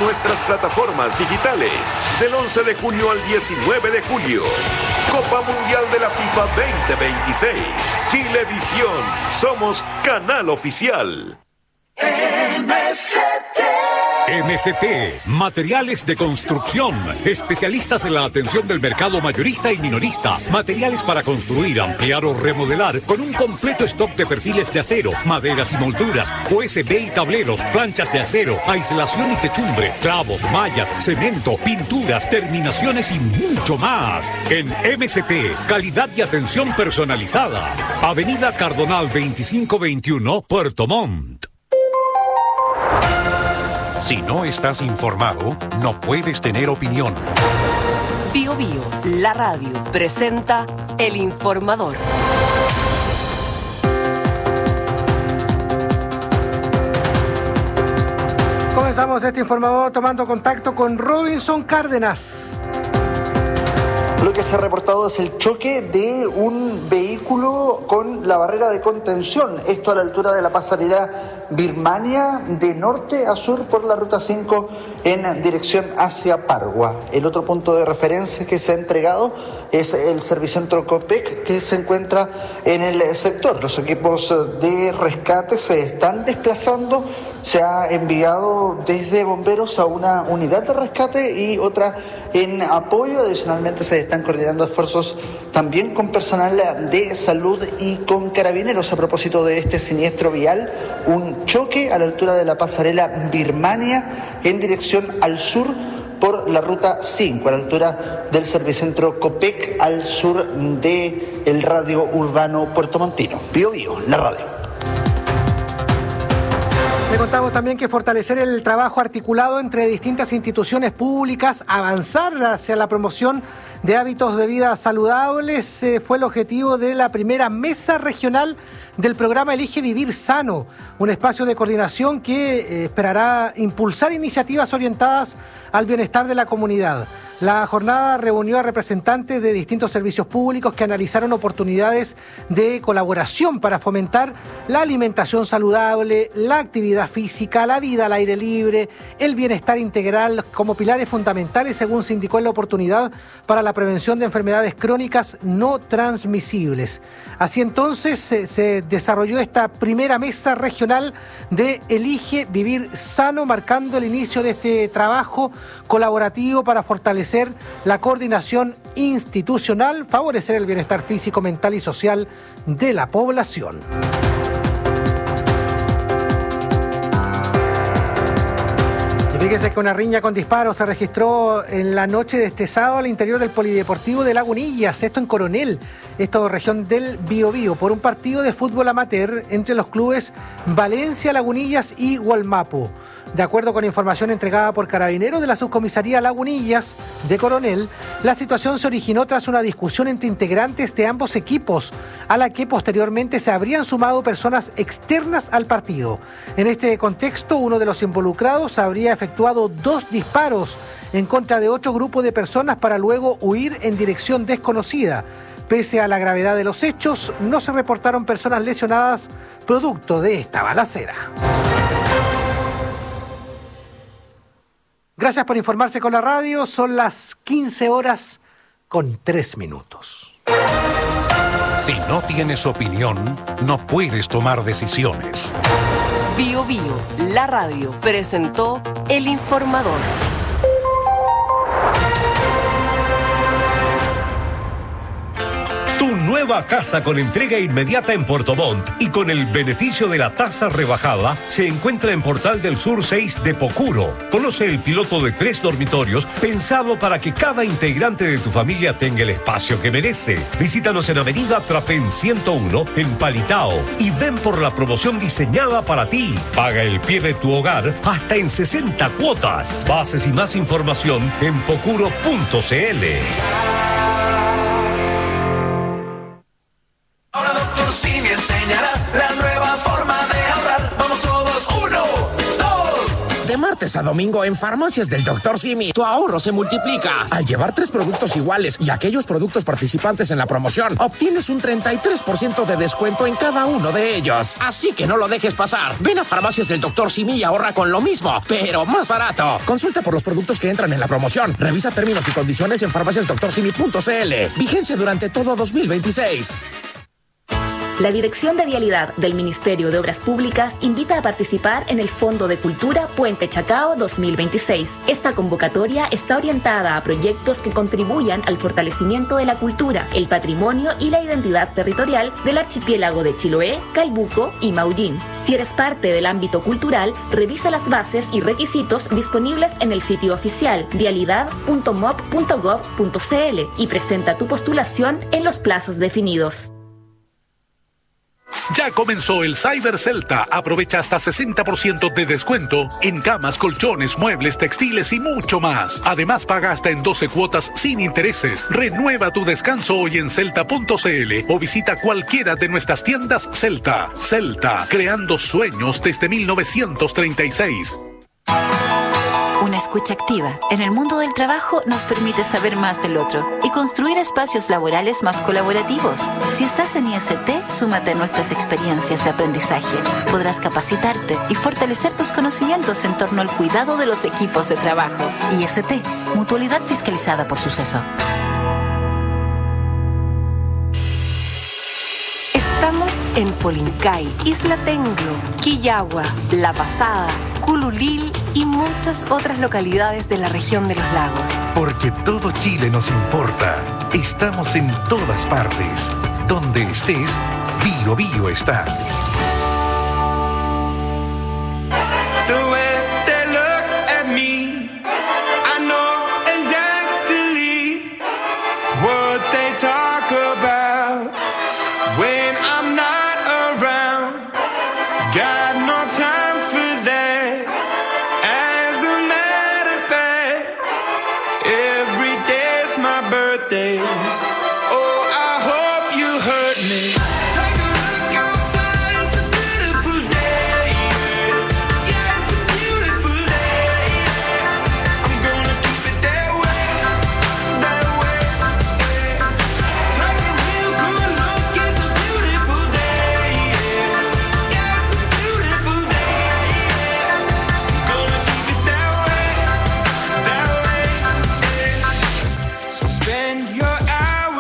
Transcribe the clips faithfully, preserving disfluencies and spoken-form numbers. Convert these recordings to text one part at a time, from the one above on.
nuestras plataformas digitales. Del once de junio al diecinueve de julio. Copa Mundial de la FIFA veinte veintiséis. Chilevisión. Somos canal oficial. M S T. M S T, materiales de construcción, especialistas en la atención del mercado mayorista y minorista, materiales para construir, ampliar o remodelar, con un completo stock de perfiles de acero, maderas y molduras, U S B y tableros, planchas de acero, aislación y techumbre, clavos, mallas, cemento, pinturas, terminaciones y mucho más. En M S T, calidad y atención personalizada. Avenida Cardonal veinticinco veintiuno, Puerto Montt. Si no estás informado, no puedes tener opinión. Bio Bio, la radio, presenta El Informador. Comenzamos este informador tomando contacto con Robinson Cárdenas. Lo que se ha reportado es el choque de un vehículo con la barrera de contención. Esto a la altura de la pasarela Birmania, de norte a sur por la ruta cinco en dirección hacia Pargua. El otro punto de referencia que se ha entregado es el Servicentro Copec, que se encuentra en el sector. Los equipos de rescate se están desplazando. Se ha enviado desde bomberos a una unidad de rescate y otra en apoyo. Adicionalmente se están coordinando esfuerzos también con personal de salud y con carabineros a propósito de este siniestro vial. Un choque a la altura de la pasarela Birmania en dirección al sur por la ruta cinco, a la altura del Servicentro Copec, al sur del radio urbano puertomontino. Bio Bio, la radio. Le contamos también que fortalecer el trabajo articulado entre distintas instituciones públicas, avanzar hacia la promoción de hábitos de vida saludables, eh, fue el objetivo de la primera mesa regional del programa Elige Vivir Sano, un espacio de coordinación que eh, esperará impulsar iniciativas orientadas al bienestar de la comunidad. La jornada reunió a representantes de distintos servicios públicos que analizaron oportunidades de colaboración para fomentar la alimentación saludable, la actividad física, la vida al aire libre, el bienestar integral como pilares fundamentales, según se indicó en la oportunidad, para la prevención de enfermedades crónicas no transmisibles. Así entonces se, se desarrolló esta primera mesa regional de Elige Vivir Sano, marcando el inicio de este trabajo colaborativo para fortalecer la coordinación institucional, favorecer el bienestar físico, mental y social de la población. Fíjese que una riña con disparos se registró en la noche de este sábado al interior del Polideportivo de Lagunillas, esto en Coronel, esto región del Biobío, por un partido de fútbol amateur entre los clubes Valencia, Lagunillas y Gualmapu. De acuerdo con información entregada por Carabineros de la Subcomisaría Lagunillas de Coronel, la situación se originó tras una discusión entre integrantes de ambos equipos, a la que posteriormente se habrían sumado personas externas al partido. En este contexto, uno de los involucrados habría efectuado dos disparos en contra de otro grupo de personas para luego huir en dirección desconocida. Pese a la gravedad de los hechos, no se reportaron personas lesionadas producto de esta balacera. Gracias por informarse con la radio. Son las quince horas con tres minutos. Si no tienes opinión, no puedes tomar decisiones. Bio Bio, la radio, presentó El Informador. Tu nueva casa con entrega inmediata en Puerto Montt y con el beneficio de la tasa rebajada se encuentra en Portal del Sur seis de Pocuro. Conoce el piloto de tres dormitorios pensado para que cada integrante de tu familia tenga el espacio que merece. Visítanos en Avenida Trapén ciento uno en Palitao y ven por la promoción diseñada para ti. Paga el pie de tu hogar hasta en sesenta cuotas. Bases y más información en pocuro punto cl. Ahora doctor Simi enseñará la nueva forma de ahorrar. Vamos todos, uno, dos. De martes martes a domingo en Farmacias del doctor Simi, tu ahorro se multiplica. Al llevar tres productos iguales y aquellos productos participantes en la promoción, obtienes un treinta y tres por ciento de descuento en cada uno de ellos. Así que no lo dejes pasar. Ven a Farmacias del doctor Simi y ahorra con lo mismo, pero más barato. Consulta por los productos que entran en la promoción. Revisa términos y condiciones en farmacias doctor simi punto c l. Vigencia durante todo dos mil veintiséis. La Dirección de Vialidad del Ministerio de Obras Públicas invita a participar en el Fondo de Cultura Puente Chacao dos mil veintiséis. Esta convocatoria está orientada a proyectos que contribuyan al fortalecimiento de la cultura, el patrimonio y la identidad territorial del archipiélago de Chiloé, Calbuco y Maullín. Si eres parte del ámbito cultural, revisa las bases y requisitos disponibles en el sitio oficial vialidad punto mop punto gov punto c l y presenta tu postulación en los plazos definidos. Ya comenzó el Cyber Celta. Aprovecha hasta sesenta por ciento de descuento en camas, colchones, muebles, textiles y mucho más. Además, paga hasta en doce cuotas sin intereses. Renueva tu descanso hoy en celta punto c l o visita cualquiera de nuestras tiendas Celta. Celta, creando sueños desde mil novecientos treinta y seis. Una escucha activa en el mundo del trabajo nos permite saber más del otro y construir espacios laborales más colaborativos. Si estás en I S T, súmate a nuestras experiencias de aprendizaje. Podrás capacitarte y fortalecer tus conocimientos en torno al cuidado de los equipos de trabajo. I S T, mutualidad fiscalizada por Suceso. Estamos en Polincay, Isla Tenglo, Quillagua, La Pasada, Cululil y muchas otras localidades de la región de los lagos. Porque todo Chile nos importa. Estamos en todas partes. Donde estés, Bio Bio está. The way they look at me, I know exactly what they talk about when I'm not around. Got no time for that. As a matter of fact, every day's my birthday. Oh, I hope you heard me. Take a look outside, it's a beautiful day. Yeah, it's a beautiful day. I'm gonna keep it that way, that way. Take a real good look, it's a beautiful day. Yeah, it's a beautiful day. I'm gonna keep it that way, that way. So spend your hours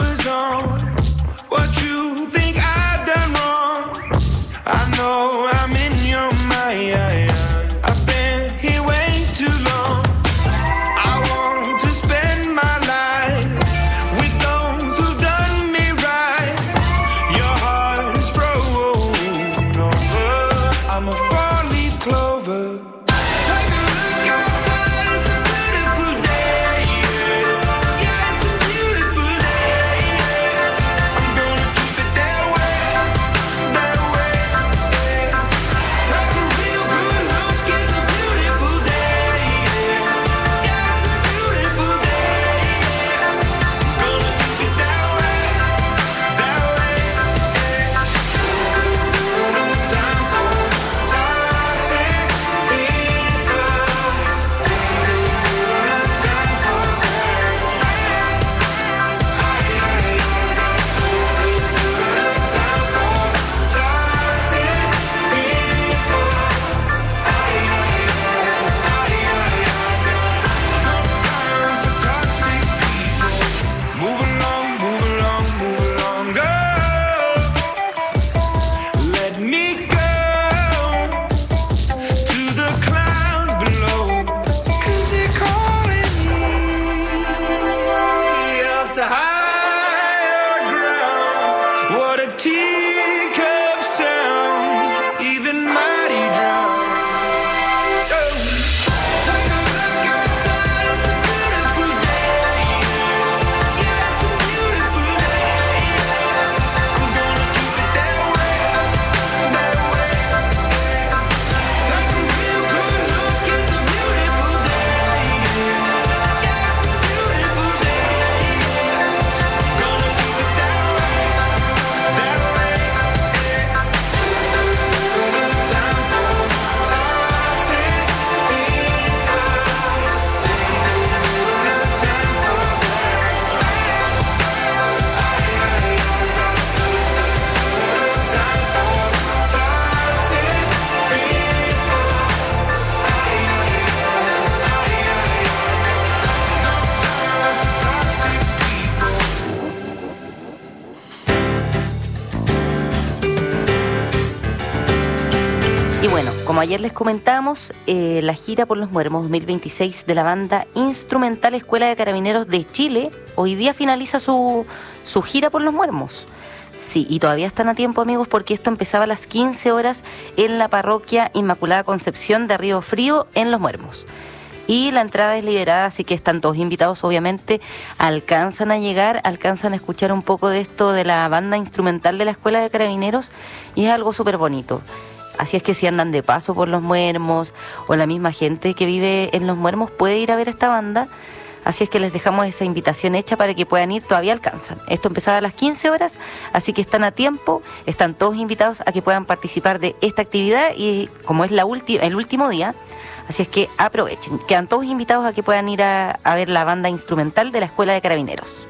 como ayer les comentamos, eh, la gira por los Muermos dos mil veintiséis de la banda instrumental Escuela de Carabineros de Chile hoy día finaliza su, su gira por los Muermos. Sí, y todavía están a tiempo, amigos, porque esto empezaba a las quince horas en la parroquia Inmaculada Concepción de Río Frío, en Los Muermos. Y la entrada es liberada, así que están todos invitados, obviamente. Alcanzan a llegar, alcanzan a escuchar un poco de esto de la banda instrumental de la Escuela de Carabineros y es algo súper bonito. Así es que si andan de paso por Los Muermos o la misma gente que vive en Los Muermos puede ir a ver esta banda. Así es que les dejamos esa invitación hecha para que puedan ir, todavía alcanzan. Esto empezaba a las quince horas, así que están a tiempo, están todos invitados a que puedan participar de esta actividad y como es la ulti- el último día, así es que aprovechen. Quedan todos invitados a que puedan ir a, a ver la banda instrumental de la Escuela de Carabineros.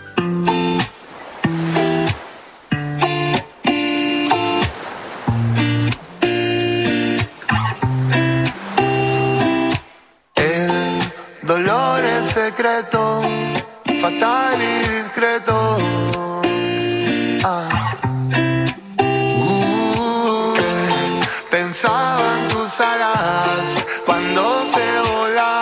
Dolor es secreto, fatal y discreto. Ah. Uh, que pensaban tus alas cuando se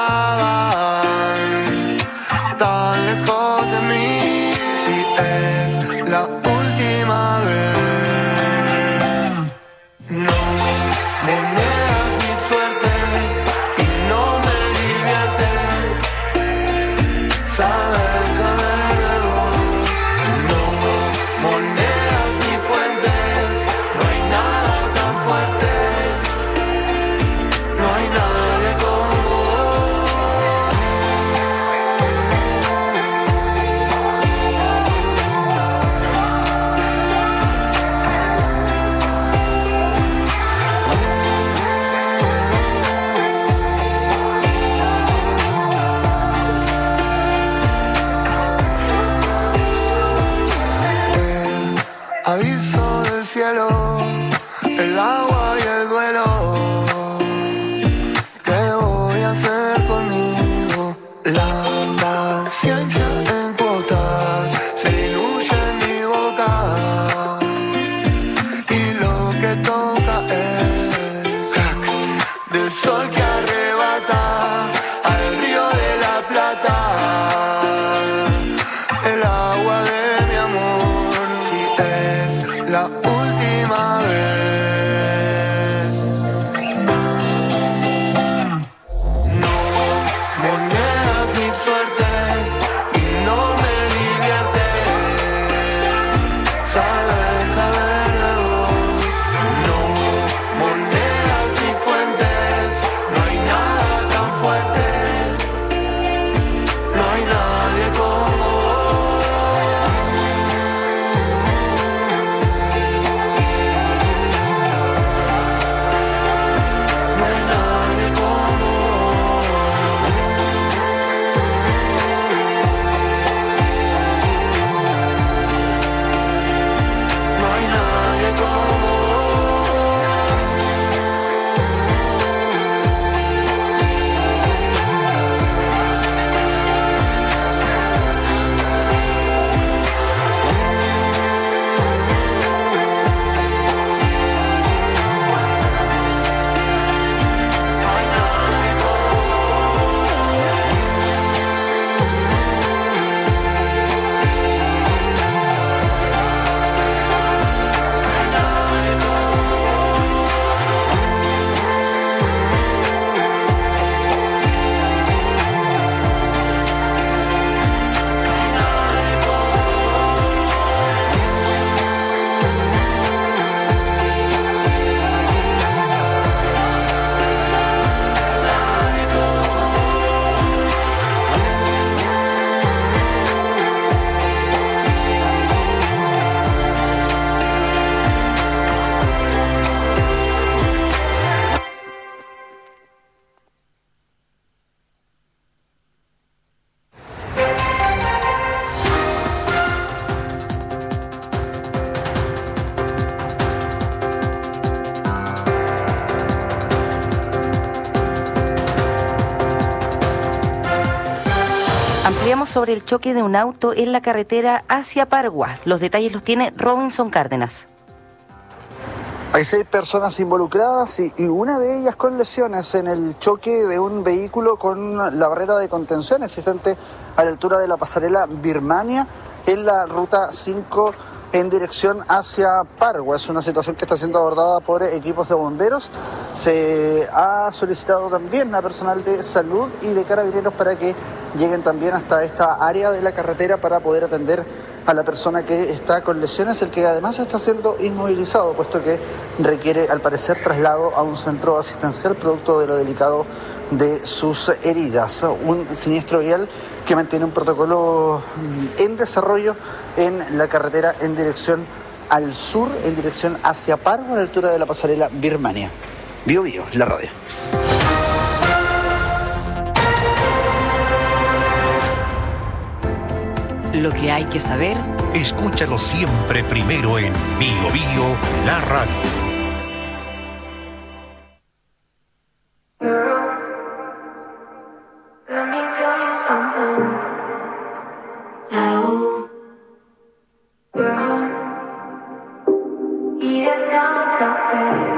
volaban tan lejos de mí. Si es la última vez, no me niegas mi suerte y no me divierte. Saber, saber de vos, no monedas ni fuentes, no hay nada tan fuerte, no hay nadie como aviso del cielo, el agua y el duelo. ¿Qué voy a hacer conmigo? La paciencia en cuotas se diluye en mi boca y lo que toca es crack del sol que arrebata al río de la Plata. El agua de mi amor, si es la última vez. No monedas mi suerte y no me divierte. Saber, saber de vos, no monedas ni fuentes, no hay nada tan fuerte, no hay nadie como vos. Ampliamos sobre el choque de un auto en la carretera hacia Pargua. Los detalles los tiene Robinson Cárdenas. Hay seis personas involucradas y, y una de ellas con lesiones en el choque de un vehículo con la barrera de contención existente a la altura de la pasarela Birmania en la ruta cinco en dirección hacia Pargua. Es una situación que está siendo abordada por equipos de bomberos. Se ha solicitado también a personal de salud y de carabineros para que lleguen también hasta esta área de la carretera para poder atender a la persona que está con lesiones, el que además está siendo inmovilizado, puesto que requiere, al parecer, traslado a un centro asistencial producto de lo delicado de sus heridas. Un siniestro vial que mantiene un protocolo en desarrollo en la carretera en dirección al sur, en dirección hacia Pargua, a la altura de la pasarela Birmania. Bio Bio, la radio. Lo que hay que saber. Escúchalo siempre primero en Bio Bio, la radio. Let me tell you something. Oh, girl, he is kinda toxic.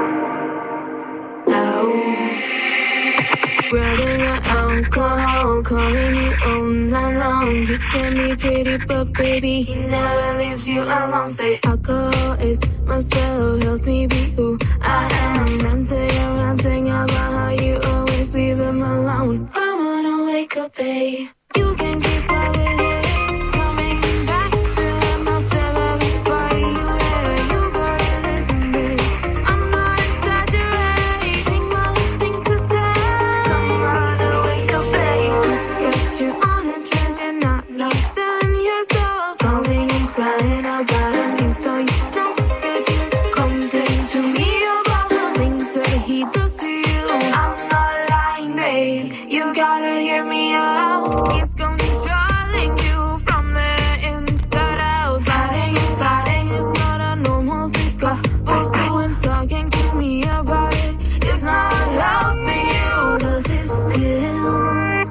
Oh, grabbing your alcohol, calling you all night long. He can be pretty, but baby, he never leaves you alone. Say alcohol is myself, helps me be who I am. Ranting and ranting about how you always leave him alone. Come on and wake up, babe. You can keep up with it. It's coming back to him after every fight you had. You gotta listen, babe. I'm not exaggerating my things to say. Come on and wake up, babe. Just get you on a trance, you're not loving yourself. Falling and crying about him, so you know what to do. Complain to me about the things that he does to you. I'm not lying, babe. You gotta hear me out. He's gonna be drawing you from the inside out. Fighting and fighting is not a normal thing. Supposed to and talking to me about it. It's not helping you. Cause it's still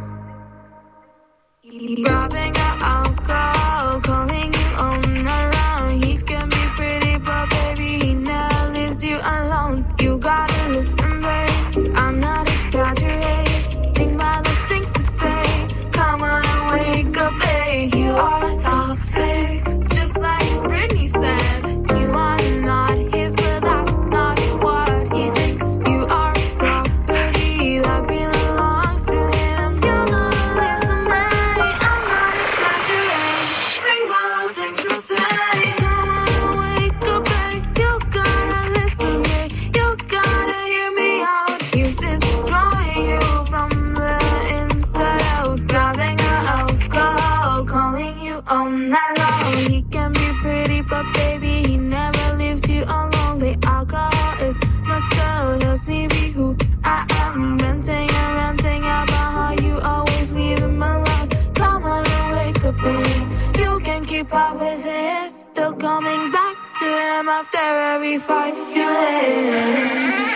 grabbing your alcohol, calling you on around. He can be pretty, but baby, he never leaves you alone. You gotta listen, babe. I'm not exaggerating by the things to say. Come on and wake up, babe. You are toxic, just like Britney said. You are not his, but that's not what he thinks. You are property that belongs to him. You gotta listen, babe. I'm not exaggerating by the things to say. Come on and wake up, babe. You gotta listen, babe. You gotta hear me out. He's destroying you from the inside out. Grabbing your alcohol, calling you all night long. He can be pretty, but baby, he never leaves you alone. The alcohol is my soul, helps me be who I am. Ranting and ranting about how you always leave him alone. Come on and wake up, babe. You can keep up with it. Still coming back to him after every fight you had.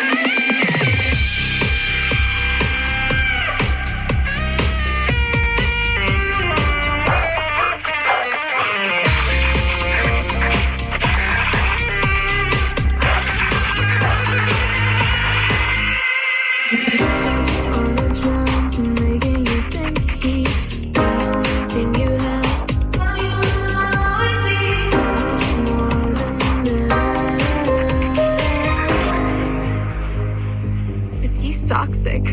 Toxic.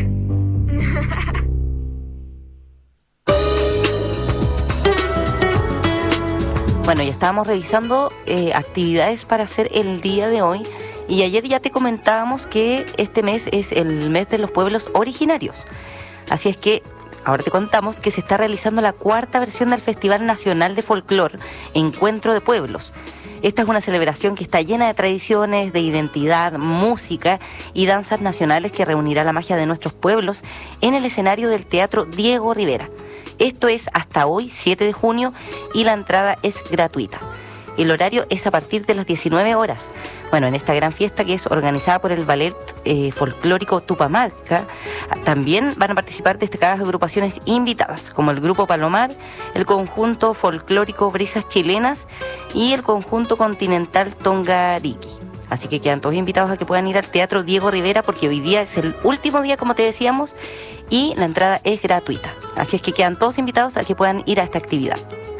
Bueno, ya estábamos revisando eh, actividades para hacer el día de hoy y ayer ya te comentábamos que este mes es el mes de los pueblos originarios. Así es que ahora te contamos que se está realizando la cuarta versión del Festival Nacional de Folclor, Encuentro de Pueblos. Esta es una celebración que está llena de tradiciones, de identidad, música y danzas nacionales que reunirá la magia de nuestros pueblos en el escenario del Teatro Diego Rivera. Esto es hasta hoy, siete de junio, y la entrada es gratuita. El horario es a partir de las diecinueve horas. Bueno, en esta gran fiesta que es organizada por el Ballet eh, Folclórico Tupamarca, también van a participar destacadas agrupaciones invitadas, como el Grupo Palomar, el Conjunto Folclórico Brisas Chilenas y el Conjunto Continental Tongariki. Así que quedan todos invitados a que puedan ir al Teatro Diego Rivera, porque hoy día es el último día, como te decíamos, y la entrada es gratuita. Así es que quedan todos invitados a que puedan ir a esta actividad.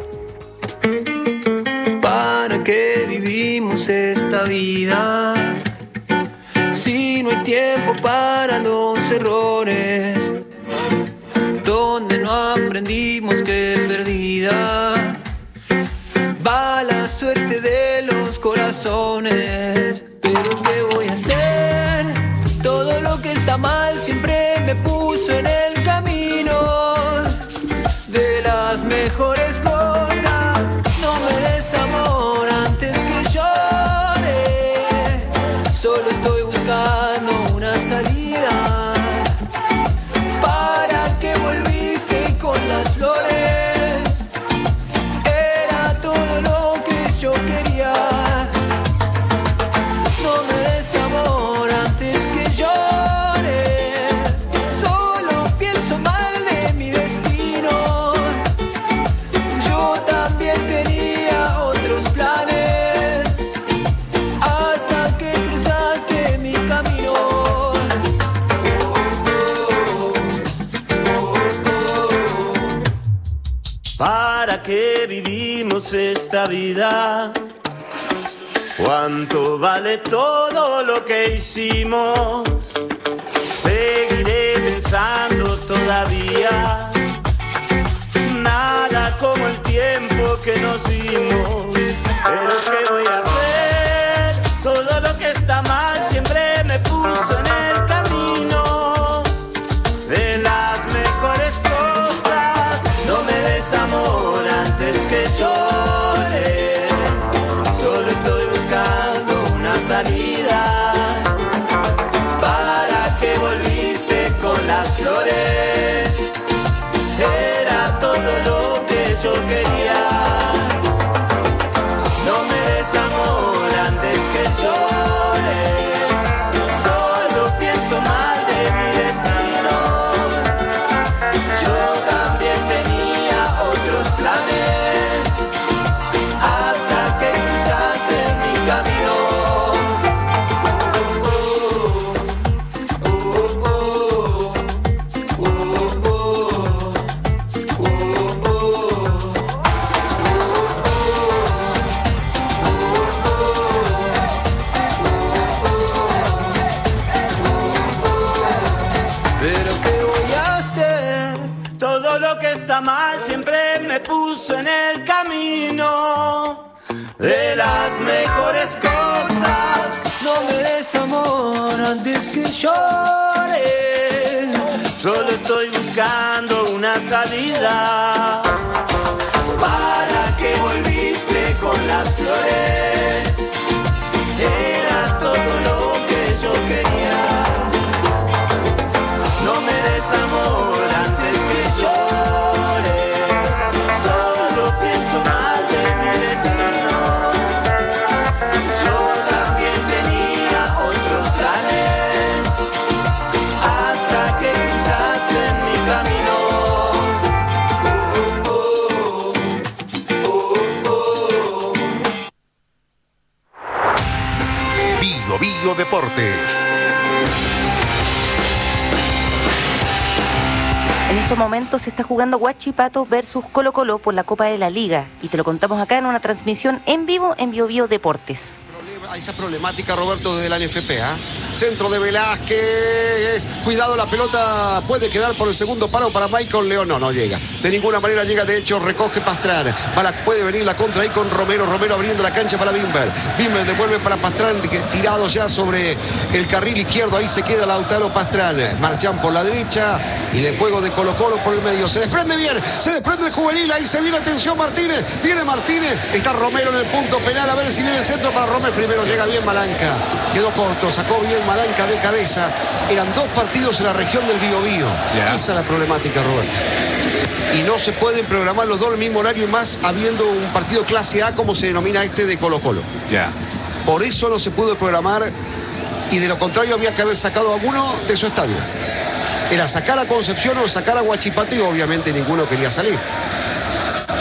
¿Para qué vivimos esta vida? Si no hay tiempo para los errores, donde no aprendimos que perdida va la suerte de los corazones. Pero ¿qué voy a hacer? Todo lo que está mal siempre me puso en el camino de las mejores cosas. No me des amor antes que llore, solo estoy buscando una salida. ¿Para qué volviste con las flores? Era todo lo que yo quería. No me des amor antes que llore, solo pienso mal de mi destino. Yo también tenía otros planes, hasta que cruzaste mi camino. ¿Para qué vivimos esta vida? ¿Cuánto vale todo lo que hicimos? Seguiré pensando todavía. Nada como el tiempo que nos dimos. Pero ¿qué voy a hacer? Todo lo que está mal siempre me puso en el camino de las mejores cosas. No me des amor antes que llore, solo estoy buscando una salida. ¿Para qué volviste con las flores? Era todo lo que yo quería. No me des amor antes que llore, solo pienso mal de mi destino. Yo también tenía otros planes, hasta que cruzaste mi camino. Pero ¿qué voy a hacer? Todo lo que está mal siempre me puso en el camino de las mejores cosas. No me des amor antes que llore, Solo estoy buscando una salida. ¿Para qué volviste con las flores? Era todo lo que yo quería. No me des amor antes que llore, solo pienso mal de mi destino. Yo también tenía otros planes, hasta que cruzaste en mi camino. Oh, oh, oh, oh. Bio Bio Deportes. En estos momentos se está jugando Huachipato versus Colo Colo por la Copa de la Liga y te lo contamos acá en una transmisión en vivo en Bio Bio Deportes. A esa problemática, Roberto, desde la N F P. ¿eh? Centro de Velázquez. Cuidado, la pelota puede quedar por el segundo palo para Michael León. No, no llega. De ninguna manera llega. De hecho, recoge Pastrán. Para, puede venir la contra ahí con Romero. Romero abriendo la cancha para Bimber. Bimber devuelve para Pastrán, que tirado ya sobre el carril izquierdo. Ahí se queda Lautaro Pastrán. Marchán por la derecha. Y el juego de Colo Colo por el medio. Se desprende bien. Se desprende el juvenil. Ahí se viene. Atención, Martínez. Viene Martínez. Está Romero en el punto penal. A ver si viene el centro para Romero. Primero llega bien Malanca, quedó corto, sacó bien Malanca de cabeza. Eran dos partidos en la región del Biobío. Yeah. Esa es la problemática, Roberto. Y no se pueden programar los dos al mismo horario, más habiendo un partido clase A, como se denomina este de Colo Colo. Yeah. Por eso no se pudo programar, y de lo contrario había que haber sacado a uno de su estadio. Era sacar a Concepción o sacar a Huachipato, y obviamente ninguno quería salir.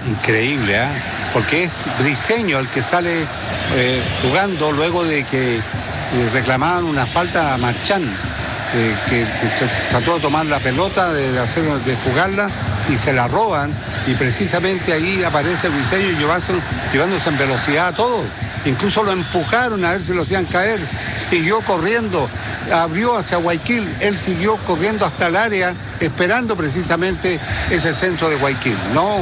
increíble, ¿ah? ¿eh? Porque es Briseño el que sale eh, jugando luego de que eh, reclamaban una falta a Marchán, eh, que, que trató de tomar la pelota, de, de, hacer, de jugarla y se la roban, y precisamente ahí aparece Briseño llevándose, llevándose en velocidad a todos. Incluso lo empujaron a ver si lo hacían caer, siguió corriendo, abrió hacia Guayaquil, él siguió corriendo hasta el área, esperando precisamente ese centro de Guayaquil. No,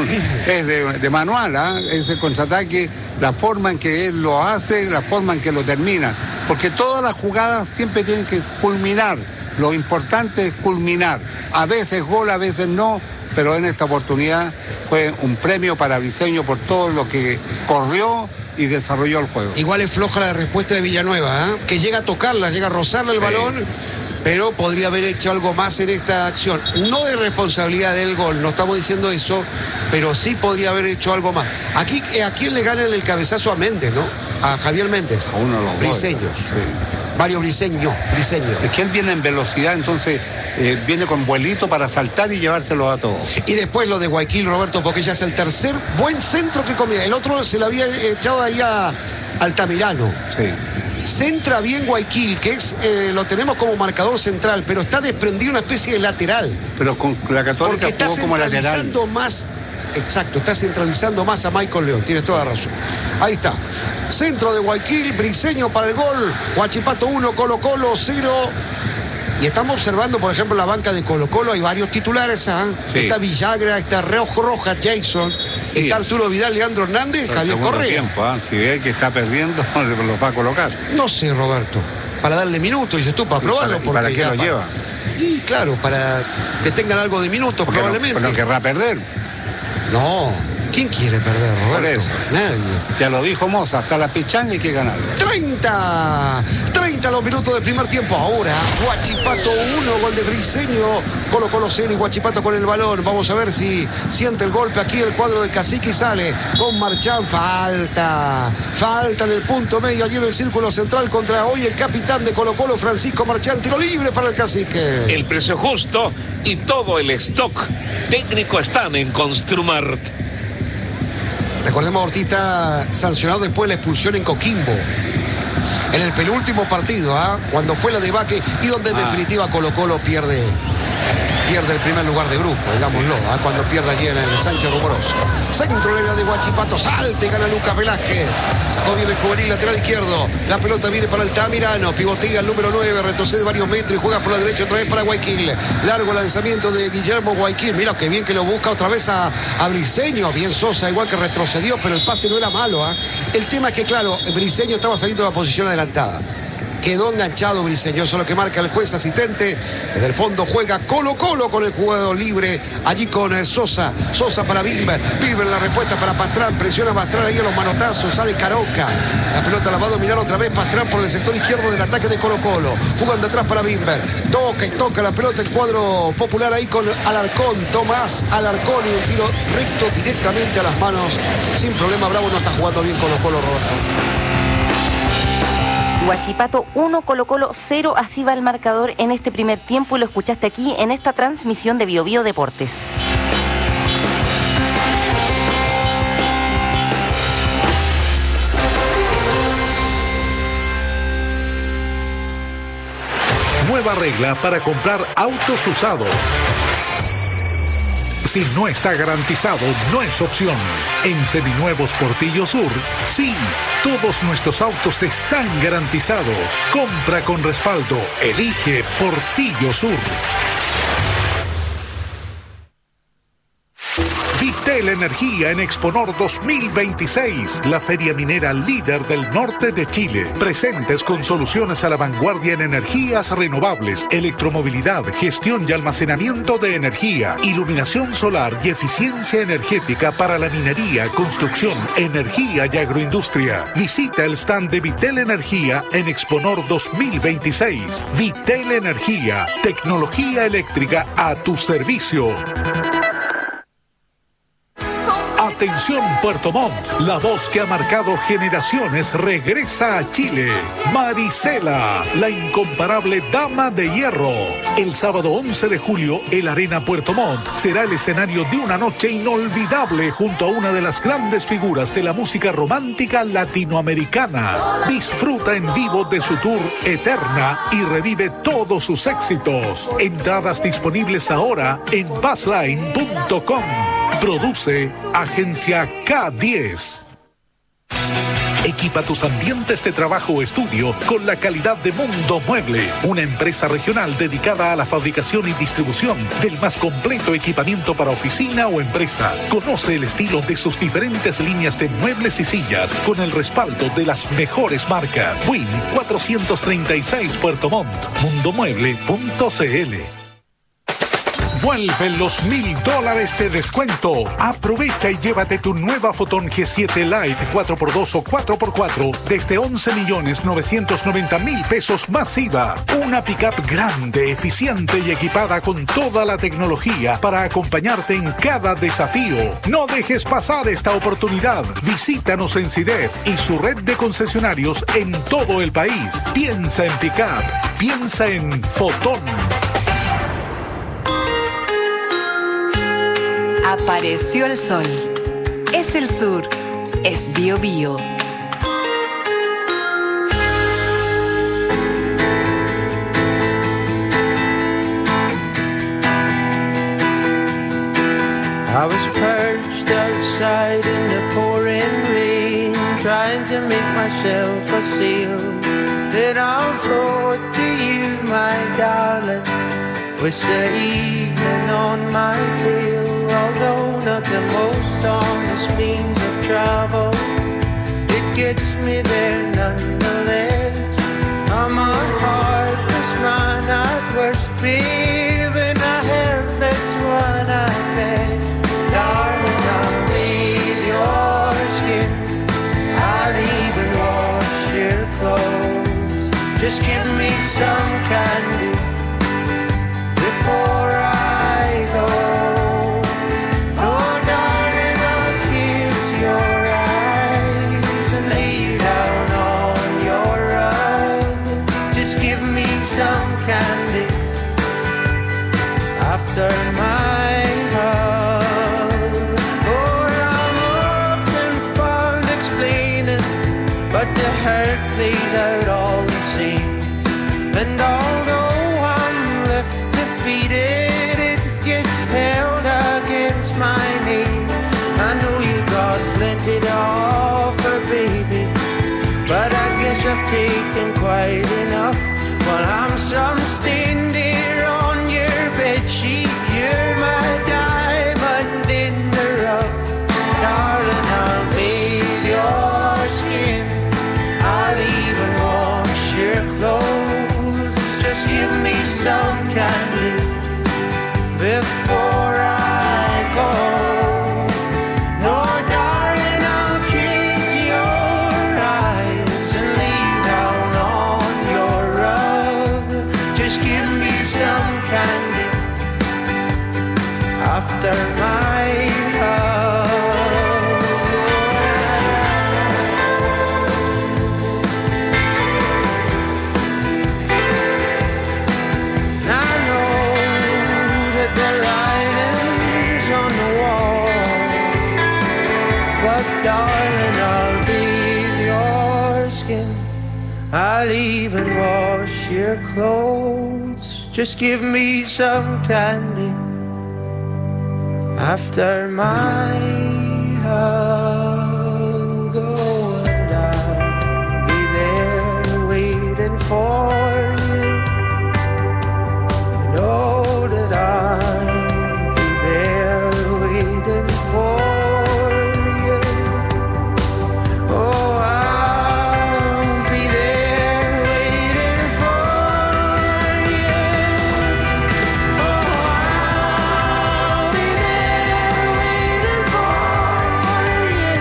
es de, de manual, ¿eh? Ese contraataque, la forma en que él lo hace, la forma en que lo termina, porque todas las jugadas siempre tienen que culminar, lo importante es culminar, a veces gol, a veces no, pero en esta oportunidad fue un premio para Briseño por todo lo que corrió y desarrolló el juego. Igual es floja la respuesta de Villanueva, ¿eh? Que llega a tocarla, llega a rozarle el sí. balón, pero podría haber hecho algo más en esta acción. No de responsabilidad del gol, no estamos diciendo eso, pero sí podría haber hecho algo más. Aquí, ¿a quién le ganan el cabezazo? A Méndez, ¿no? A Javier Méndez. A uno de los Briseños. Sí. Varios briseños, briseños. Es que él viene en velocidad, entonces eh, viene con vuelito para saltar y llevárselo a todos. Y después lo de Guayaquil, Roberto, porque ya es el tercer buen centro que comía. El otro se lo había echado ahí a Altamirano. Sí. Centra bien Guayaquil, que es eh, lo tenemos como marcador central, pero está desprendido una especie de lateral. Pero con la Católica porque jugó como lateral. Está centralizando más. Exacto, está centralizando más a Michael León, tienes toda razón. Ahí está. Centro de Guayaquil, Briseño para el gol. Huachipato uno, Colo Colo cero. Y estamos observando, por ejemplo, la banca de Colo Colo, hay varios titulares. ¿eh? Sí. Está Villagra, está Rojo Roja, Jason, sí. Está Arturo Vidal, Leandro Hernández, el Javier Correa. Tiempo, ¿eh? Si ve que está perdiendo, los va a colocar. No sé, Roberto. Para darle minutos, dices tú, para probarlo. ¿Para, ¿para qué lo para... lleva? Y claro, para que tengan algo de minutos, porque probablemente. No, no querrá perder. No, ¿quién quiere perder, Roberto? Por eso. Nadie. Ya lo dijo Moza, hasta la pichanga hay que ganar. treinta, treinta los minutos del primer tiempo. Ahora, Huachipato uno, gol de Briseño. Colo Colo cero y Huachipato con el balón. Vamos a ver si siente el golpe aquí el cuadro del Cacique y sale con Marchán. Falta, falta en el punto medio, allí en el círculo central contra hoy el capitán de Colo Colo, Francisco Marchán. Tiro libre para el Cacique. El precio justo y todo el stock técnico están en Construmart. Recordemos, Ortiz está sancionado después de la expulsión en Coquimbo. En el penúltimo partido, ¿ah? ¿eh? Cuando fue la debacle y donde en ah. definitiva Colo Colo pierde, pierde el primer lugar de grupo, digámoslo, ¿eh? Cuando pierde allí en el Sánchez Rumoroso. Centro era de Huachipato, salta y gana Lucas Velázquez. Sacó bien el juvenil lateral izquierdo. La pelota viene para el Tamirano, pivotea el número nueve, retrocede varios metros y juega por la derecha otra vez para Guayaquil. Largo lanzamiento de Guillermo Guayaquil. Mira qué bien que lo busca otra vez a, a Briseño. Bien Sosa, igual que retrocedió, pero el pase no era malo. ¿eh? El tema es que, claro, Briseño estaba saliendo de la posición adelantada. Quedó enganchado Briseño, eso es lo que marca el juez asistente. Desde el fondo juega Colo Colo con el jugador libre. Allí con eh, Sosa. Sosa para Bilber. Bilber la respuesta para Pastrán. Presiona Pastrán ahí a los manotazos. Sale Caroca. La pelota la va a dominar otra vez Pastrán por el sector izquierdo del ataque de Colo Colo. Jugando atrás para Bilber. Toca y toca la pelota el cuadro popular ahí con Alarcón. Tomás Alarcón y un tiro recto directamente a las manos. Sin problema, Bravo no está jugando bien Colo Colo, Roberto. Huachipato uno, Colo Colo cero, así va el marcador en este primer tiempo y lo escuchaste aquí en esta transmisión de Bio Bio Deportes. Nueva regla para comprar autos usados. Si no está garantizado, no es opción. En Seminuevos Portillo Sur, sí, todos nuestros autos están garantizados. Compra con respaldo. Elige Portillo Sur. Vitel Energía en Exponor dos mil veintiséis, la feria minera líder del norte de Chile. Presentes con soluciones a la vanguardia en energías renovables, electromovilidad, gestión y almacenamiento de energía, iluminación solar y eficiencia energética para la minería, construcción, energía y agroindustria. Visita el stand de Vitel Energía en Exponor dos mil veintiséis. Vitel Energía, tecnología eléctrica a tu servicio. Atención Puerto Montt, la voz que ha marcado generaciones regresa a Chile. Marisela, la incomparable dama de hierro. El sábado once de julio, el Arena Puerto Montt será el escenario de una noche inolvidable junto a una de las grandes figuras de la música romántica latinoamericana. Disfruta en vivo de su tour Eterna y revive todos sus éxitos. Entradas disponibles ahora en bassline punto com. Produce Agencia K diez. Equipa tus ambientes de trabajo o estudio con la calidad de Mundo Mueble, una empresa regional dedicada a la fabricación y distribución del más completo equipamiento para oficina o empresa. Conoce el estilo de sus diferentes líneas de muebles y sillas con el respaldo de las mejores marcas. Win cuatrocientos treinta y seis Puerto Montt, mundomueble punto cl. Vuelven los mil dólares de descuento. Aprovecha y llévate tu nueva Foton G siete Lite cuatro por dos o cuatro por cuatro desde once millones novecientos noventa mil pesos más I V A. Una pickup grande, eficiente y equipada con toda la tecnología para acompañarte en cada desafío. No dejes pasar esta oportunidad. Visítanos en CIDEF y su red de concesionarios en todo el país. Piensa en pickup. Piensa en Foton. Apareció el sol. Es el sur. Es Bio Bio. I was perched outside in the pouring rain, trying to make myself a sail that I'll float to you, my darling, with the evening on my tail. Although not the most honest means of travel, it gets me there nonetheless. I'm a heartless man at worst, babe, and a helpless one at best. Darling, I'll bathe your skin, I'll even wash your clothes. Just give me some candy before I go. After my hug, oh, I'm often found explaining, but the hurt plays out all the same. And although I'm left defeated, it gets held against my name. I know you got plenty to offer, baby, but I guess I've taken quite enough. While I'm some stain there on your bedsheet, you're my diamond in the rough. Darling, I'll bathe your skin, I'll even wash your clothes. Just give me some candy before I go. No, darling, I'll kiss your eyes and lay down on your rug. Just give me some candy after my hug. I know that the writing's on the wall, but darling, I'll bathe your skin, I'll even wash your clothes. Just give me some candy after my hug, oh, and I'll be there waiting for you. You know that I'll be there waiting for you. Oh, I'll be there waiting for you. Oh, I'll be there waiting for you.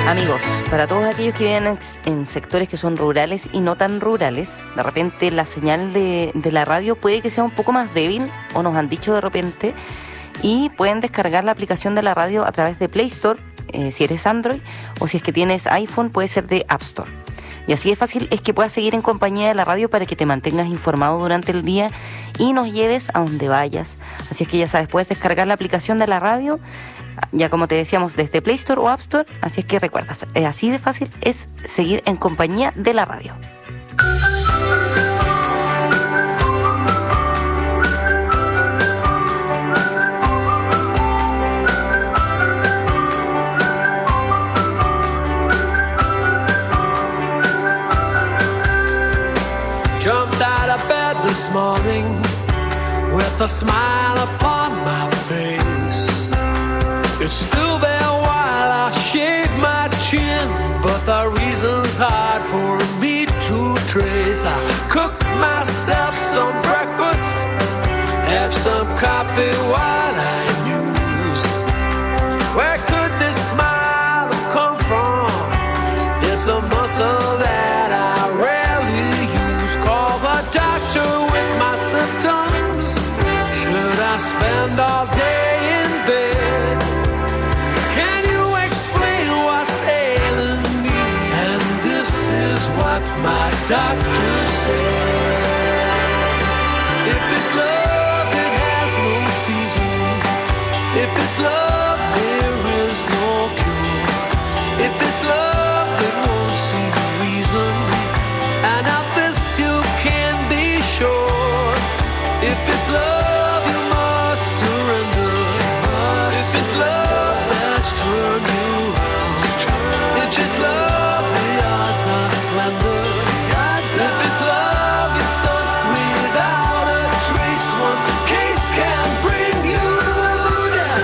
Amigos, para todos aquellos que viven en, en sectores que son rurales y no tan rurales, de repente la señal de, de la radio puede que sea un poco más débil, o nos han dicho de repente, y pueden descargar la aplicación de la radio a través de Play Store, eh, si eres Android, o si es que tienes iPhone, puede ser de App Store. Y así de fácil es que puedas seguir en compañía de la radio para que te mantengas informado durante el día y nos lleves a donde vayas. Así es que ya sabes, puedes descargar la aplicación de la radio, ya como te decíamos, desde Play Store o App Store. Así es que recuerdas, eh, así de fácil es seguir en compañía de la radio. Jumped out of bed this morning with a smile upon my face. It's still there while I shave my chin, but the reason's hard for me to trace. I cook myself some breakfast, have some coffee while I muse. Where could this smile have come from? It's a muscle that I rarely use. Call the doctor with my symptoms. Should I spend all day in bed? Can you explain what's ailing me? And this is what my doctor said. If it's love, it has no season. If it's love, there is no cure. If it's love, it won't see the reason. And of this you can be sure. If it's love, you must surrender. If it's love, that's turn you round. If it's love, the odds are slender. If it's love, you're sunk without a trace. One case can bring you down.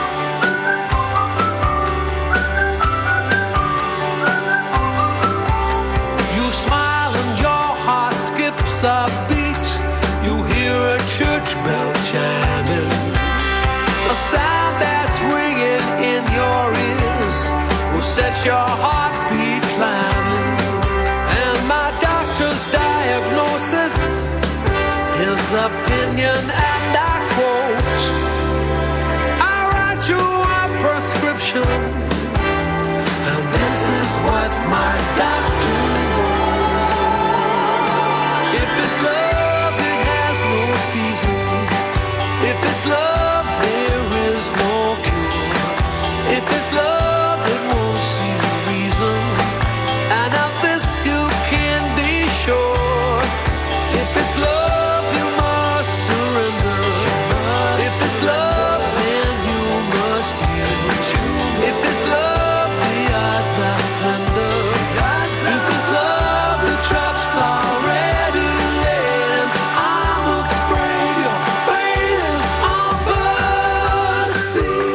You smile and your heart skips a beat. You hear a church bell chiming, a sound that's ringing in your ears will set your heartbeat climbing. And my doctor's diagnosis, his opinion, and I quote, I write you a prescription, and this is what my doctor wrote. If it's love, it has no season. If it's love, there is no cure. If it's love, it won't see the reason. And of this you can be sure. If it's love, you must surrender. If it's love, then you must yield. If it's love, the odds are slender. If it's love, the traps are already laid. And I'm afraid your fate is unsealed.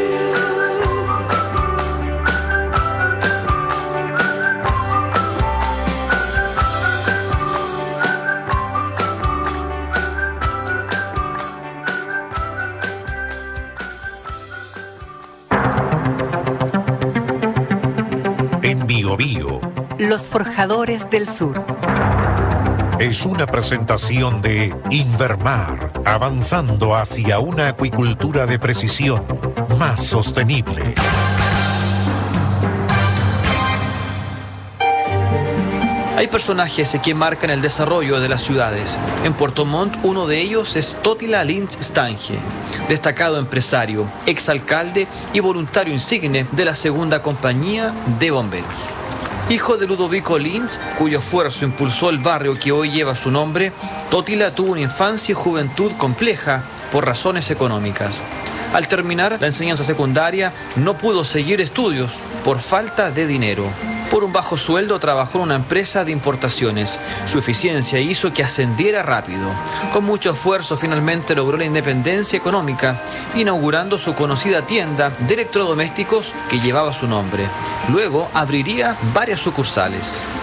En Bio Bio Los Forjadores del Sur. es una presentación de Invermar, avanzando hacia una acuicultura de precisión más sostenible. Hay personajes que marcan el desarrollo de las ciudades. En Puerto Montt, uno de ellos es Totila Lynch Stange, destacado empresario, exalcalde y voluntario insigne de la segunda compañía de bomberos. Hijo de Ludovico Lynch, cuyo esfuerzo impulsó el barrio que hoy lleva su nombre, Totila tuvo una infancia y juventud compleja por razones económicas. Al terminar la enseñanza secundaria, no pudo seguir estudios por falta de dinero. Por un bajo sueldo trabajó en una empresa de importaciones. Su eficiencia hizo que ascendiera rápido. Con mucho esfuerzo finalmente logró la independencia económica, inaugurando su conocida tienda de electrodomésticos que llevaba su nombre. Luego abriría varias sucursales.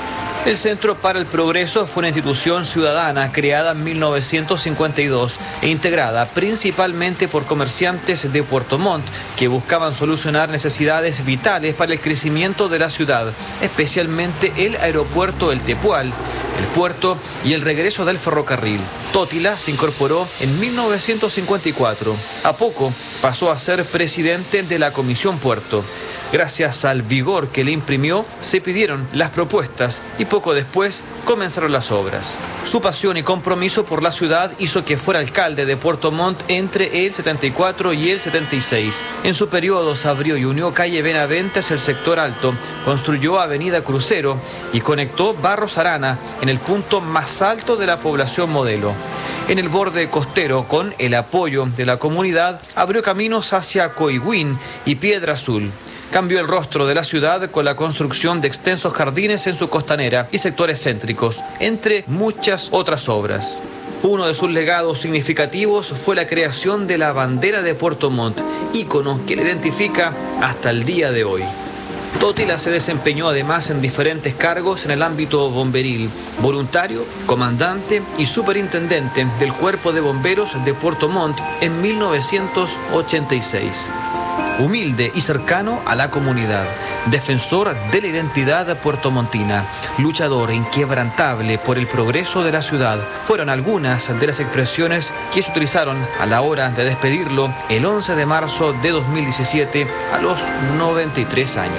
El Centro para el Progreso fue una institución ciudadana creada en mil novecientos cincuenta y dos e integrada principalmente por comerciantes de Puerto Montt que buscaban solucionar necesidades vitales para el crecimiento de la ciudad, especialmente el aeropuerto El Tepual, el puerto y el regreso del ferrocarril. Tótila se incorporó en mil novecientos cincuenta y cuatro. A poco pasó a ser presidente de la Comisión Puerto. Gracias al vigor que le imprimió, se pidieron las propuestas y poco después comenzaron las obras. Su pasión y compromiso por la ciudad hizo que fuera alcalde de Puerto Montt entre el setenta y cuatro y el setenta y seis. En su periodo se abrió y unió calle Benavente hacia el sector alto, construyó avenida Crucero y conectó Barros Arana en el punto más alto de la población modelo. En el borde costero, con el apoyo de la comunidad, abrió caminos hacia Coihuín y Piedra Azul. Cambió el rostro de la ciudad con la construcción de extensos jardines en su costanera y sectores céntricos, entre muchas otras obras. Uno de sus legados significativos fue la creación de la bandera de Puerto Montt, ícono que le identifica hasta el día de hoy. Tótila se desempeñó además en diferentes cargos en el ámbito bomberil, voluntario, comandante y superintendente del Cuerpo de Bomberos de Puerto Montt en mil novecientos ochenta y seis. Humilde y cercano a la comunidad, defensor de la identidad puertomontina, luchador inquebrantable por el progreso de la ciudad, fueron algunas de las expresiones que se utilizaron a la hora de despedirlo el once de marzo de dos mil diecisiete a los noventa y tres años.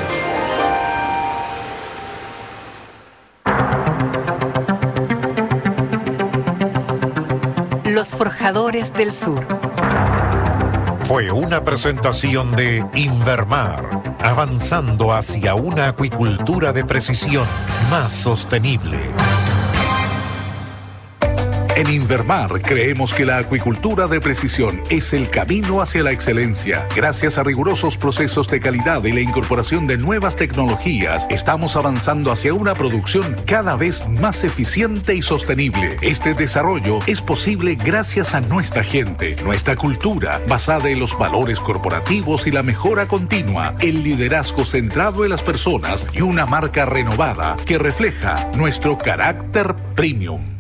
Los Forjadores del Sur. Fue una presentación de Invermar, avanzando hacia una acuicultura de precisión más sostenible. En Invermar creemos que la acuicultura de precisión es el camino hacia la excelencia. Gracias a rigurosos procesos de calidad y la incorporación de nuevas tecnologías, estamos avanzando hacia una producción cada vez más eficiente y sostenible. Este desarrollo es posible gracias a nuestra gente, nuestra cultura, basada en los valores corporativos y la mejora continua, el liderazgo centrado en las personas y una marca renovada que refleja nuestro carácter premium.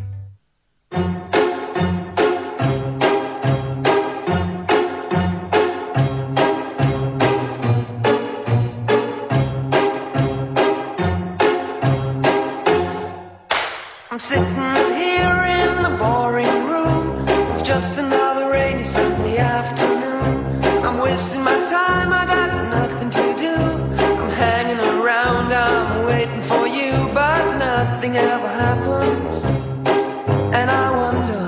I'm sitting here in the boring room. It's just another rainy Sunday afternoon. I'm wasting my time, I got nothing to do. I'm hanging around, I'm waiting for you, but nothing ever happens. And I wonder,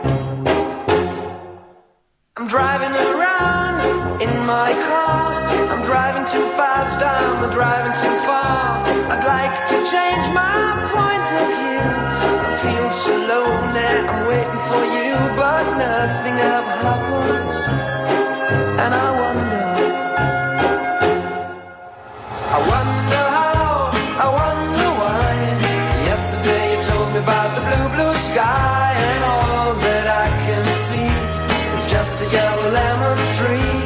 I'm driving around in my car. I'm driving too fast, I'm driving too far. I'd like to change my point of view. I feel so lonely, I'm waiting for you, but nothing ever happens. And I wonder, I wonder how, I wonder why. Yesterday you told me about the blue, blue sky, and all that I can see is just a yellow lemon tree.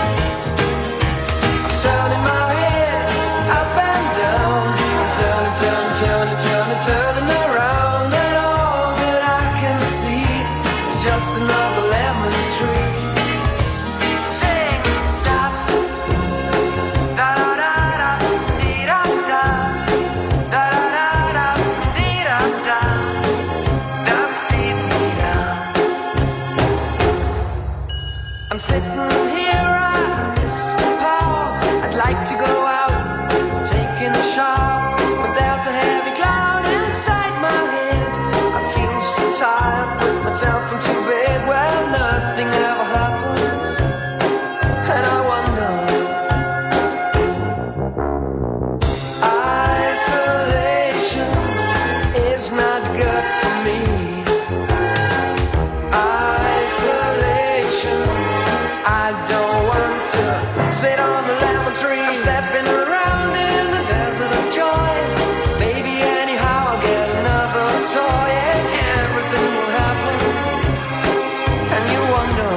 I'm turning my head up and down, I'm turning, turning, turning, turning, turning around, and all that I can see is just another lemon tree. Sing da da da da da dee da da da da da dee da da da dee dee da. I'm sitting here, I miss the power. I'd like to go out, taking a shower, but there's a heavy cloud inside my head. I feel so tired, put myself into bed. Well, nothing ever happens, and I wonder. Isolation is not good for me. Isolation, I don't want to sit on the lemon tree. I'm stepping around in the desert of joy. Baby, anyhow, I'll get another toy, and everything will happen. And you wonder,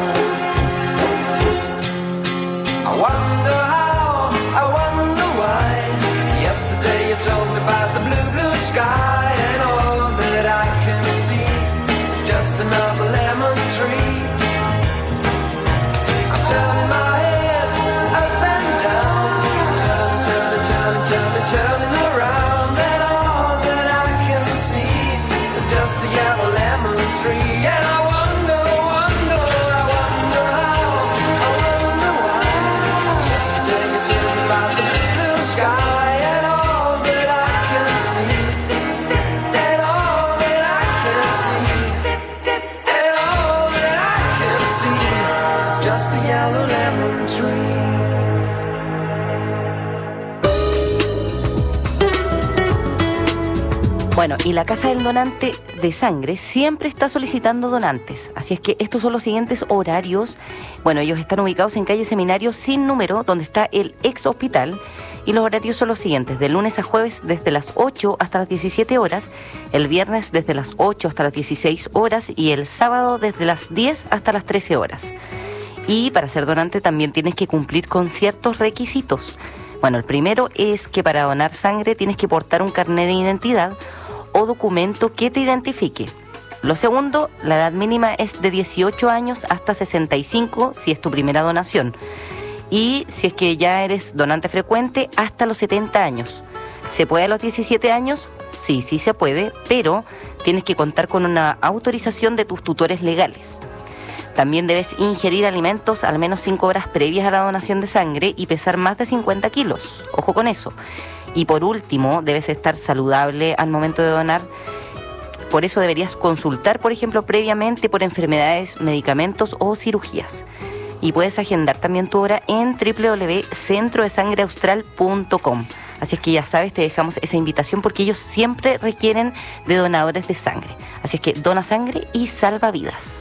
I wonder how, I wonder why. Yesterday you told me about the blue, blue sky. Bueno, y la Casa del Donante de Sangre siempre está solicitando donantes. Así es que estos son los siguientes horarios. Bueno, ellos están ubicados en calle Seminario sin número, donde está el ex hospital. Y los horarios son los siguientes: de lunes a jueves desde las ocho hasta las diecisiete horas, el viernes desde las ocho hasta las dieciséis horas y el sábado desde las diez hasta las trece horas. Y para ser donante también tienes que cumplir con ciertos requisitos. Bueno, el primero es que para donar sangre tienes que portar un carnet de identidad o documento que te identifique. Lo segundo, la edad mínima es de dieciocho años hasta sesenta y cinco si es tu primera donación. Y si es que ya eres donante frecuente, hasta los setenta años. ¿Se puede a los diecisiete años? Sí, sí se puede, pero tienes que contar con una autorización de tus tutores legales. También debes ingerir alimentos al menos cinco horas previas a la donación de sangre y pesar más de cincuenta kilos. Ojo con eso. Y por último, debes estar saludable al momento de donar. Por eso deberías consultar, por ejemplo, previamente por enfermedades, medicamentos o cirugías. Y puedes agendar también tu hora en doble u doble u doble u punto centro de sangre austral punto com. Así es que ya sabes, te dejamos esa invitación porque ellos siempre requieren de donadores de sangre. Así es que dona sangre y salva vidas.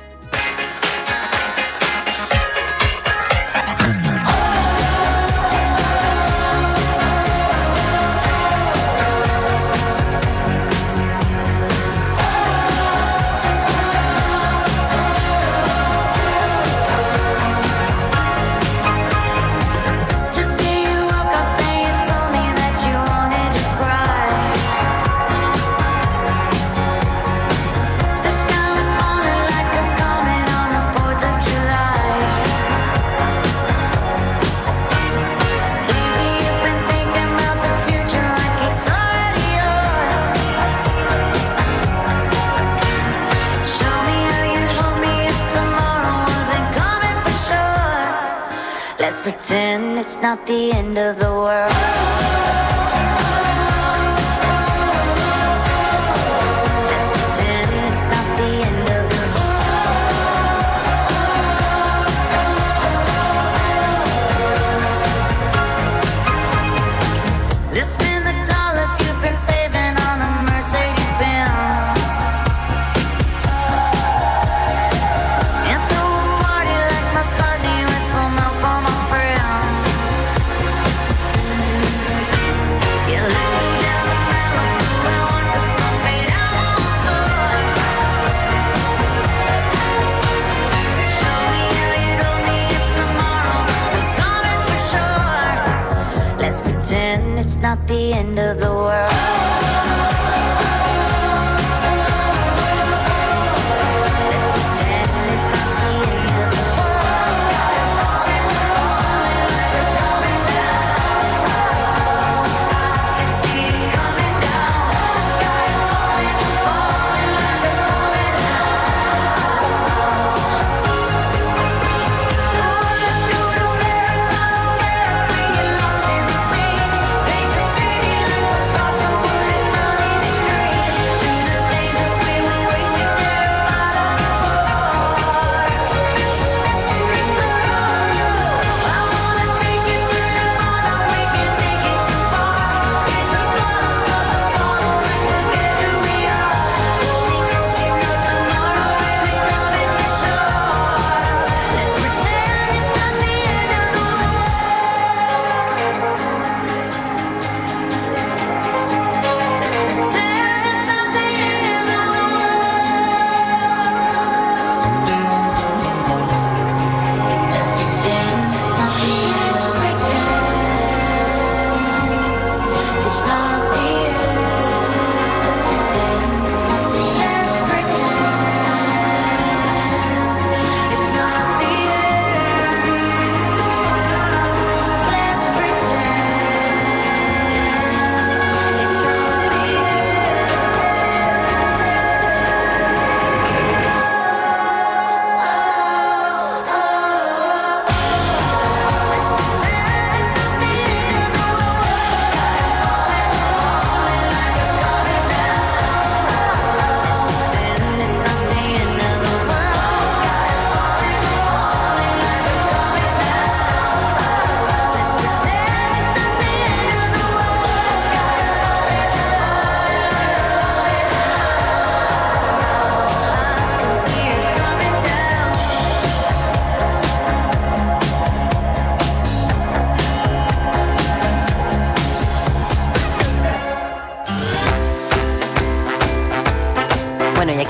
Let's pretend it's not the end of the world. Let's pretend it's not the end of the world. Let's spend the dollars you've been saving on a Mercedes Benz and throw a party like McCartney with some help on my friends. Yeah, let's go down to Malibu and watch the sun fade out once more. Show me how you'd hold me if tomorrow was coming for sure. Let's pretend it's not the end of the world. Lost in the sea, make the city look across the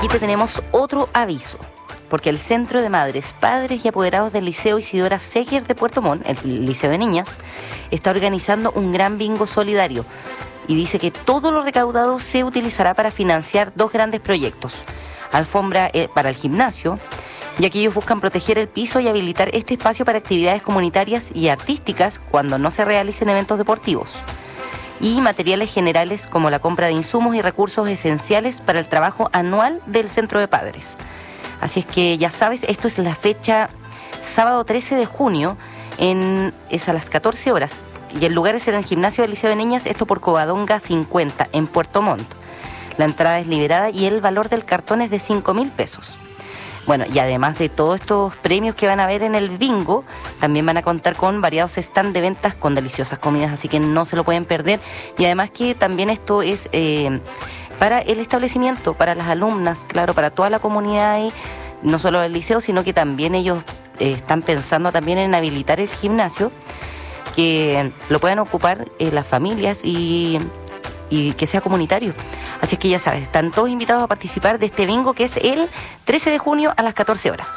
te tenemos otro aviso, porque el Centro de Madres, Padres y Apoderados del Liceo Isidora Seger de Puerto Montt, el Liceo de Niñas, está organizando un gran bingo solidario y dice que todo lo recaudado se utilizará para financiar dos grandes proyectos: alfombra eh, para el gimnasio, ya que ellos buscan proteger el piso y habilitar este espacio para actividades comunitarias y artísticas cuando no se realicen eventos deportivos, y materiales generales como la compra de insumos y recursos esenciales para el trabajo anual del Centro de Padres. Así es que ya sabes, esto es la fecha sábado trece de junio, en, es a las catorce horas, y el lugar es en el gimnasio del Liceo de Niñas, esto por Covadonga cincuenta, en Puerto Montt. La entrada es liberada y el valor del cartón es de cinco mil pesos. Bueno, y además de todos estos premios que van a haber en el bingo, también van a contar con variados stands de ventas con deliciosas comidas, así que no se lo pueden perder. Y además que también esto es eh, para el establecimiento, para las alumnas, claro, para toda la comunidad ahí, no solo del liceo, sino que también ellos eh, están pensando también en habilitar el gimnasio, que lo puedan ocupar eh, las familias y, y que sea comunitario. Así es que ya sabes, están todos invitados a participar de este bingo, que es el trece de junio a las catorce horas.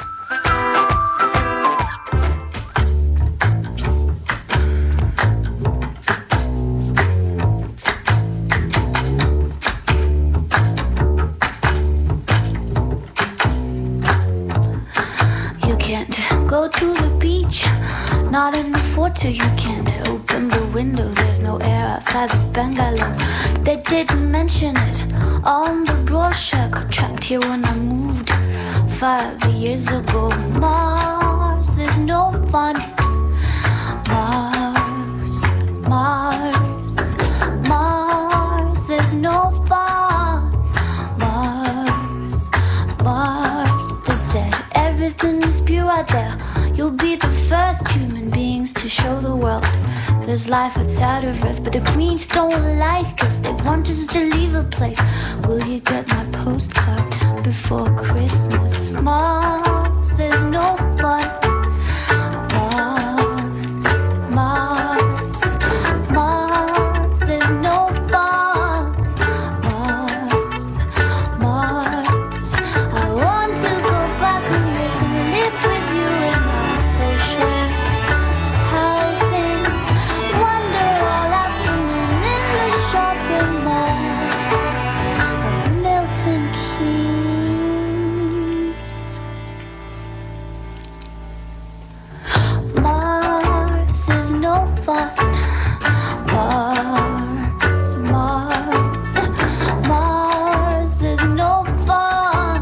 You can't go to the beach, not in the photo. You can't open the window, there's no air outside the bungalow. They didn't mention it on the brochure. Got trapped here when I moved five years ago. Mars is no fun. Mars, Mars, Mars is no fun. Mars, Mars. They said everything is pure out there. You'll be the first human beings to show the world there's life outside of Earth, but the Greens don't like us. They want us to leave the place. Will you get my postcard before Christmas? Mars is no fun. Mars, Mars, Mars is no fun. Mars, Mars. I want to go back on Earth and live with you in our social housing. Wander all afternoon in the shopping mall of Milton Keynes. Mars is no fun. Mars, Mars, Mars is no fun.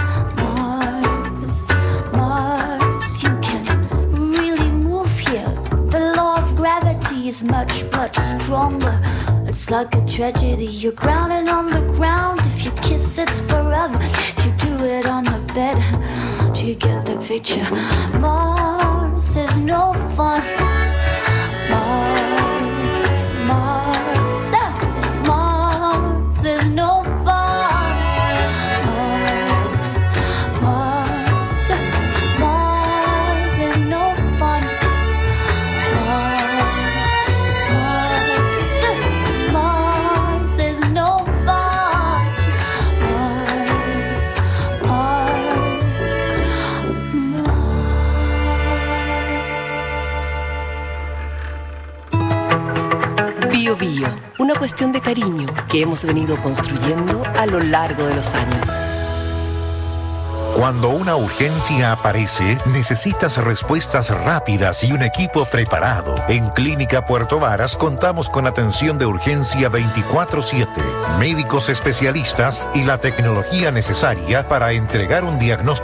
Mars, Mars, you can't really move here. The law of gravity is much, much stronger. It's like a tragedy. You're grounded on the ground. If you kiss, it's forever. If you do it on the bed, do you get the picture? Mars is no fun. Mars, Mars, Mars is no fun. Mars, Mars, Mars is no fun. Mars, Mars, Mars is no fun. Mars, Mars. Bio Bio, una cuestión de cariño que hemos venido construyendo a lo largo de los años. Cuando una urgencia aparece, necesitas respuestas rápidas y un equipo preparado. En Clínica Puerto Varas contamos con atención de urgencia veinticuatro siete, médicos especialistas y la tecnología necesaria para entregar un diagnóstico